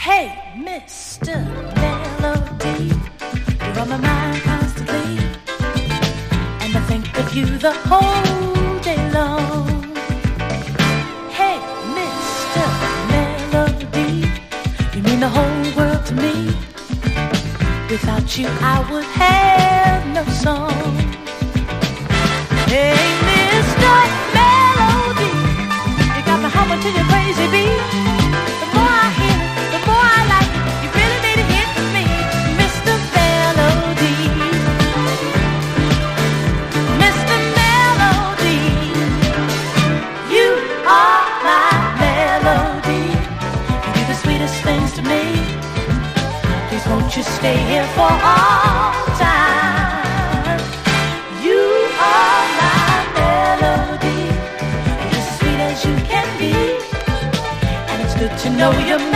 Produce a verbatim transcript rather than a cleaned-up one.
Hey, Mister Melody, you're on my mind constantly, and I think of you the whole day long. Hey, Mister Melody, you mean the whole world to me. Without you, I would have no song. Hey, Mister Melody, you got me humming to your crazy beat. The more I hear it, the more I like it. You really need a hit with me, Mister Melody. Mister Melody, you are my melody. You do the sweetest things to me. Please won't you stay here for all time? You are my melody, you're as sweet as you can be, and it's good to know you're